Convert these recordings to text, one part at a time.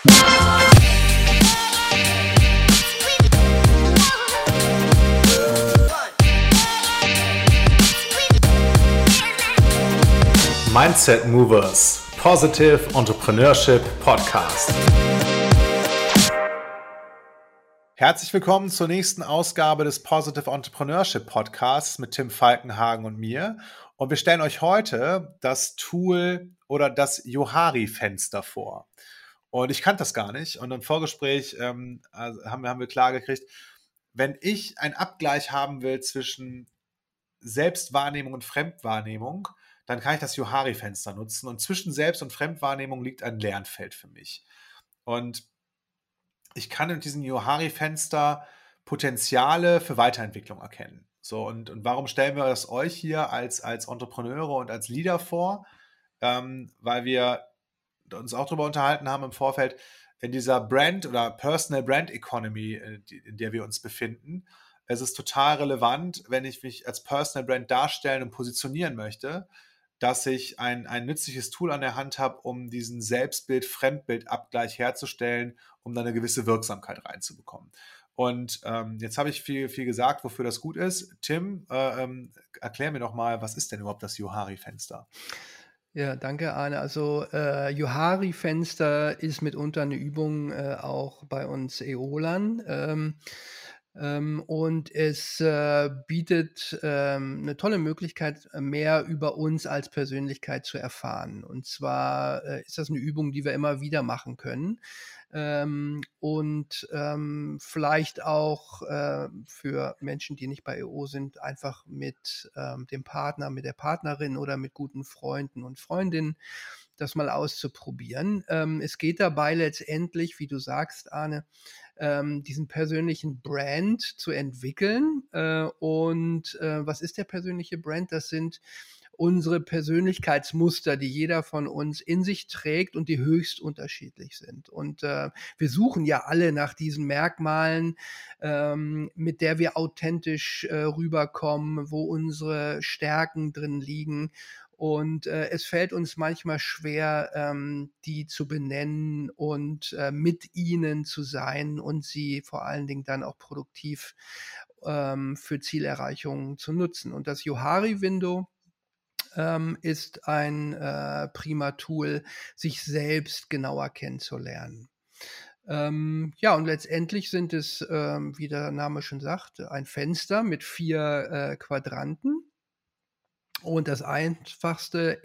Mindset Movers Positive Entrepreneurship Podcast. Herzlich willkommen zur nächsten Ausgabe des Positive Entrepreneurship Podcasts mit Tim Falkenhagen und mir. Und wir stellen euch heute das Tool oder das Johari-Fenster vor. Und ich kannte das gar nicht. Und im Vorgespräch haben wir klar gekriegt, wenn ich einen Abgleich haben will zwischen Selbstwahrnehmung und Fremdwahrnehmung, dann kann ich das Johari-Fenster nutzen. Und zwischen Selbst- und Fremdwahrnehmung liegt ein Lernfeld für mich. Und ich kann in diesem Johari-Fenster Potenziale für Weiterentwicklung erkennen. So, und warum stellen wir das euch hier als Entrepreneure und als Leader vor? Weil wir uns auch darüber unterhalten haben im Vorfeld, in dieser Brand- oder Personal Brand Economy, in der wir uns befinden. Es ist total relevant, wenn ich mich als Personal Brand darstellen und positionieren möchte, dass ich ein nützliches Tool an der Hand habe, um diesen Selbstbild-Fremdbild-Abgleich herzustellen, um da eine gewisse Wirksamkeit reinzubekommen. Und jetzt habe ich viel gesagt, wofür das gut ist. Tim, erklär mir doch mal, was ist denn überhaupt das Johari-Fenster? Ja, danke, Arne. Also, Johari-Fenster ist mitunter eine Übung, auch bei uns Eolern. Und es, bietet, 'ne tolle Möglichkeit, mehr über uns als Persönlichkeit zu erfahren. Und zwar, ist das eine Übung, die wir immer wieder machen können. Vielleicht auch, für Menschen, die nicht bei EO sind, einfach mit, dem Partner, mit der Partnerin oder mit guten Freunden und Freundinnen das mal auszuprobieren. Es geht dabei letztendlich, wie du sagst, Arne, diesen persönlichen Brand zu entwickeln. Was ist der persönliche Brand? Das sind unsere Persönlichkeitsmuster, die jeder von uns in sich trägt und die höchst unterschiedlich sind. Wir suchen ja alle nach diesen Merkmalen, mit der wir authentisch, rüberkommen, wo unsere Stärken drin liegen. Es fällt uns manchmal schwer, die zu benennen und, mit ihnen zu sein und sie vor allen Dingen dann auch produktiv, für Zielerreichung zu nutzen. Und das Johari-Window ist ein, prima Tool, sich selbst genauer kennenzulernen. Und letztendlich sind es, wie der Name schon sagt, ein Fenster mit 4 Quadranten. Und das einfachste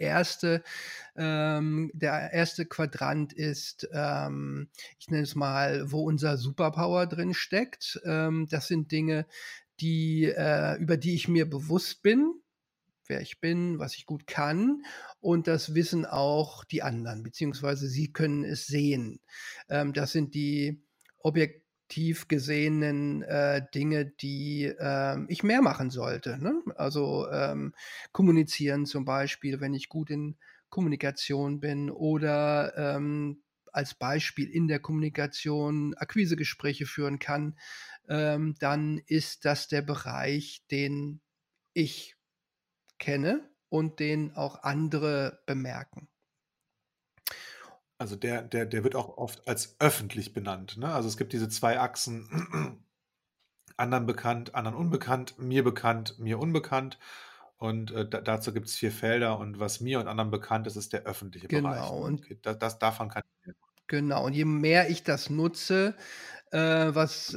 der erste Quadrant ist, ich nenne es mal, wo unser Superpower drin steckt. Das sind Dinge, über die ich mir bewusst bin, wer ich bin, was ich gut kann, und das wissen auch die anderen, beziehungsweise sie können es sehen. Das sind die objektiv gesehenen, Dinge, die, ich mehr machen sollte, ne? Also, kommunizieren zum Beispiel, wenn ich gut in Kommunikation bin oder, als Beispiel in der Kommunikation Akquisegespräche führen kann, dann ist das der Bereich, den ich kenne und den auch andere bemerken. Also der wird auch oft als öffentlich benannt, ne? Also es gibt diese zwei Achsen, anderen bekannt, anderen unbekannt, mir unbekannt. Und dazu gibt es 4 Felder. Und was mir und anderen bekannt ist, ist der öffentliche Bereich. Genau Ne? und Okay, davon kann ich. genau. Und je mehr ich das nutze, was,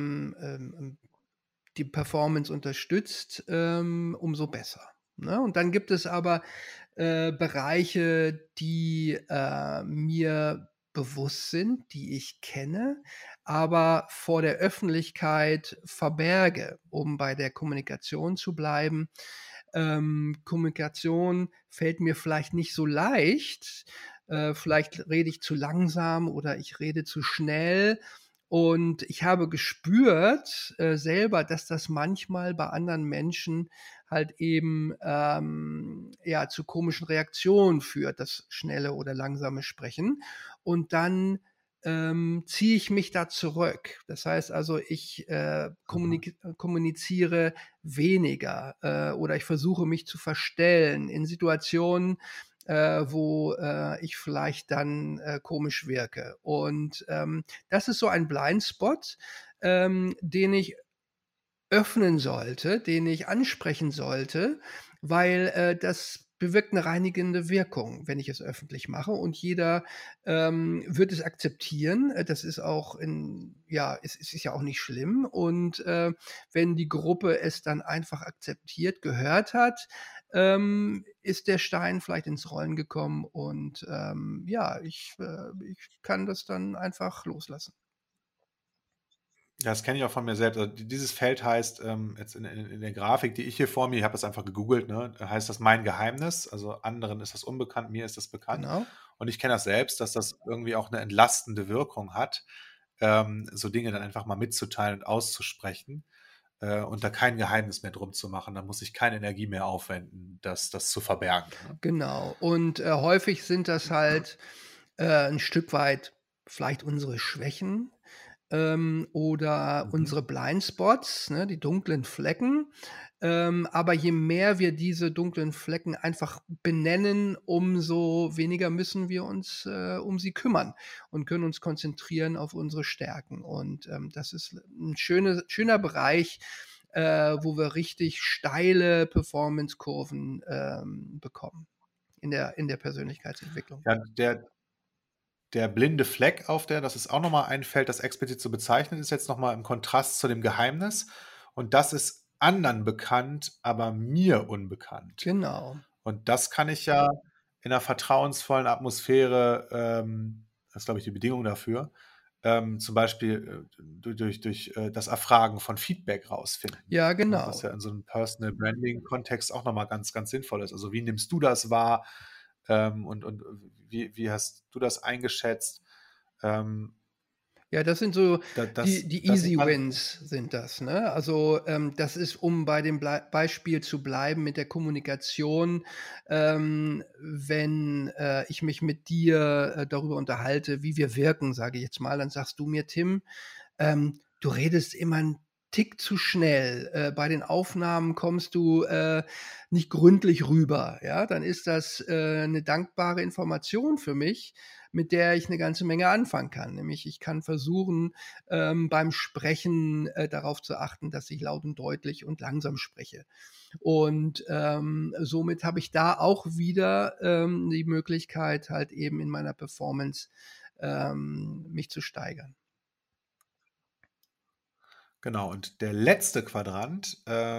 die Performance unterstützt, umso besser, ne? Und dann gibt es aber, Bereiche, die, mir bewusst sind, die ich kenne, aber vor der Öffentlichkeit verberge, um bei der Kommunikation zu bleiben. Kommunikation fällt mir vielleicht nicht so leicht. Vielleicht rede ich zu langsam oder ich rede zu schnell. Und ich habe gespürt, selber, dass das manchmal bei anderen Menschen halt eben, zu komischen Reaktionen führt, das schnelle oder langsame Sprechen. Und dann, ziehe ich mich da zurück. Das heißt also, ich, Mhm. kommuniziere weniger, oder ich versuche mich zu verstellen in Situationen, wo ich vielleicht dann komisch wirke. Und das ist so ein Blindspot, den ich öffnen sollte, den ich ansprechen sollte, weil das bewirkt eine reinigende Wirkung, wenn ich es öffentlich mache, und jeder wird es akzeptieren. Das ist auch ja, es ist ja auch nicht schlimm, und wenn die Gruppe es dann einfach akzeptiert, gehört hat, ist der Stein vielleicht ins Rollen gekommen, und ja, ich kann das dann einfach loslassen. Ja, das kenne ich auch von mir selbst. Also, dieses Feld heißt, jetzt in der Grafik, die ich hier vor mir, ich habe das einfach gegoogelt, ne, heißt das „Mein Geheimnis“. Also, anderen ist das unbekannt, mir ist das bekannt. Genau. Und ich kenne das selbst, dass das irgendwie auch eine entlastende Wirkung hat, so Dinge dann einfach mal mitzuteilen und auszusprechen, und da kein Geheimnis mehr drum zu machen. Da muss ich keine Energie mehr aufwenden, das zu verbergen, ne? Genau. Und häufig sind das halt 'n Stück weit vielleicht unsere Schwächen, oder Mhm. unsere Blindspots, ne, die dunklen Flecken. Aber je mehr wir diese dunklen Flecken einfach benennen, umso weniger müssen wir uns um sie kümmern und können uns konzentrieren auf unsere Stärken. Und das ist ein schöner Bereich, wo wir richtig steile Performance-Kurven bekommen in der Persönlichkeitsentwicklung. Ja, der blinde Fleck auf der, das ist auch noch mal ein Feld, das explizit so bezeichnet ist, jetzt noch mal im Kontrast zu dem Geheimnis. Und das ist anderen bekannt, aber mir unbekannt. Genau. Und das kann ich ja in 'ner vertrauensvollen Atmosphäre, das ist, glaube ich, die Bedingung dafür, zum Beispiel, durch das Erfragen von Feedback rausfinden, Ja, ne, was genau. ja in so 'nem Personal Branding Kontext auch noch mal ganz sinnvoll ist. Also, wie nimmst du das wahr, und wie hast du das eingeschätzt? Ähm, Ja, das sind so da die das sind Easy quasi Wins sind das, ne? Also, das ist, um bei dem Beispiel zu bleiben mit der Kommunikation, wenn ich mich mit dir darüber unterhalte, wie wir wirken, sage ich jetzt mal, dann sagst du mir: „Tim, du redest immer 'n Tick zu schnell. Bei den Aufnahmen kommst du nicht gründlich rüber“, ja? Dann ist das 'ne dankbare Information für mich, mit der ich 'ne ganze Menge anfangen kann. Nämlich, ich kann versuchen, beim Sprechen darauf zu achten, dass ich laut und deutlich und langsam spreche. Und somit habe ich da auch wieder die Möglichkeit, halt eben in meiner Performance mich zu steigern. genau. Und der letzte Quadrant,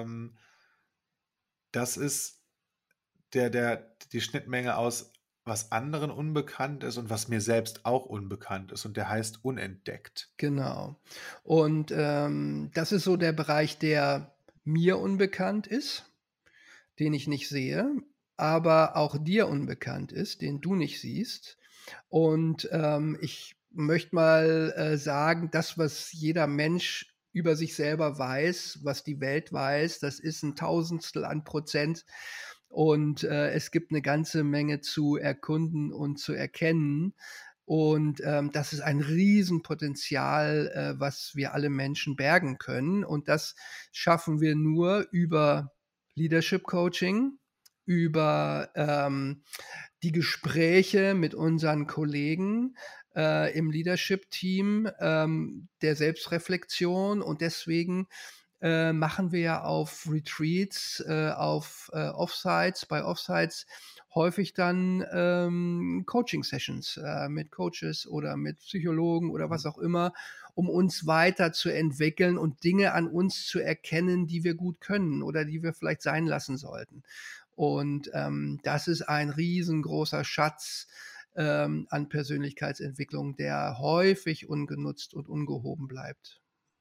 das ist die Schnittmenge aus, was anderen unbekannt ist und was mir selbst auch unbekannt ist, und der heißt unentdeckt. Genau. Und das ist so der Bereich, der mir unbekannt ist, den ich nicht sehe, aber auch dir unbekannt ist, den du nicht siehst. Und ich möchte mal sagen, das, was jeder Mensch über sich selber weiß, was die Welt weiß, das ist ein Tausendstel an Prozent. Und es gibt eine ganze Menge zu erkunden und zu erkennen. Und das ist ein Riesenpotenzial, was wir alle Menschen bergen können. Und das schaffen wir nur über Leadership Coaching, über die Gespräche mit unseren Kollegen im Leadership-Team, der Selbstreflexion, und deswegen machen wir ja auf Retreats, auf Offsites bei Offsites häufig dann Coaching-Sessions mit Coaches oder mit Psychologen oder was Mhm. auch immer, um uns weiterzuentwickeln und Dinge an uns zu erkennen, die wir gut können oder die wir vielleicht sein lassen sollten. Und das ist ein riesengroßer Schatz an Persönlichkeitsentwicklung, der häufig ungenutzt und ungehoben bleibt.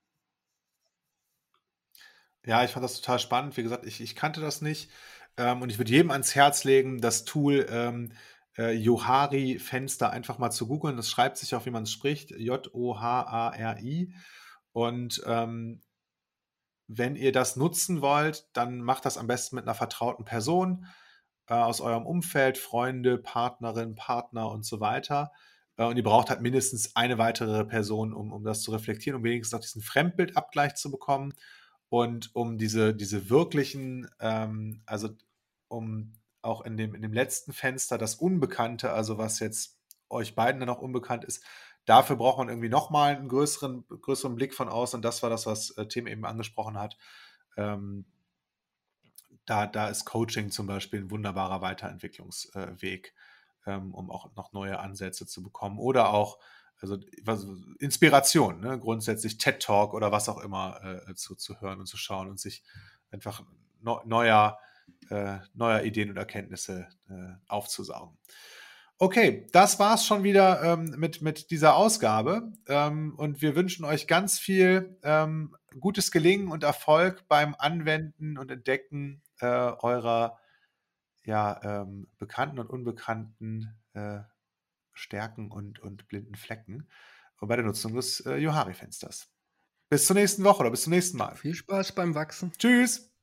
Ja, ich fand das total spannend. Wie gesagt, ich kannte das nicht, und ich würde jedem ans Herz legen, das Tool, Johari-Fenster einfach mal zu googeln. Das schreibt sich auch, wie man es spricht, Johari. Und, wenn ihr das nutzen wollt, dann macht das am besten mit einer vertrauten Person, aus eurem Umfeld, Freunde, Partnerin, Partner und so weiter. Und ihr braucht halt mindestens eine weitere Person, um das zu reflektieren, um wenigstens auch diesen Fremdbildabgleich zu bekommen und um diese wirklichen, also um auch in dem letzten Fenster das Unbekannte, also was jetzt euch beiden dann noch unbekannt ist, dafür braucht man irgendwie nochmal einen größeren Blick von außen. Und das war das, was Tim eben angesprochen hat. Da ist Coaching zum Beispiel ein wunderbarer Weiterentwicklungsweg, um auch noch neue Ansätze zu bekommen. Oder auch Inspiration, ne? Grundsätzlich TED Talk oder was auch immer zu hören und zu schauen und sich einfach neuer Ideen und Erkenntnisse aufzusaugen. Okay, das war's schon wieder mit dieser Ausgabe. Und wir wünschen euch ganz viel gutes Gelingen und Erfolg beim Anwenden und Entdecken eurer bekannten und unbekannten Stärken und blinden Flecken und bei der Nutzung des Johari-Fensters. Bis zur nächsten Woche oder bis zum nächsten Mal. Viel Spaß beim Wachsen. Tschüss!